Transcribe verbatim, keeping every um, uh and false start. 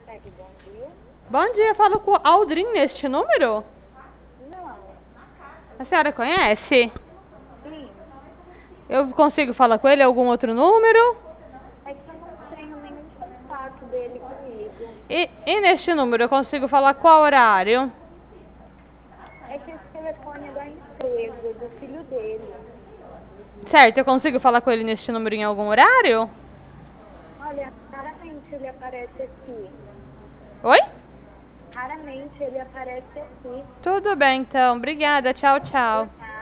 Eg, bom dia. Bom dia, falo com o Aldrin neste número? Não. A senhora conhece? Sim. Eu consigo falar com ele algum outro número? É que eu não tenho nenhum contato dele comigo. E, e neste número eu consigo falar qual horário? É que esse telefone é da empresa, do filho dele. Certo, eu consigo falar com ele neste número em algum horário? Olha, raramente ele aparece aqui. Oi? Raramente ele aparece aqui. Tudo bem então, obrigada, tchau, Por tchau.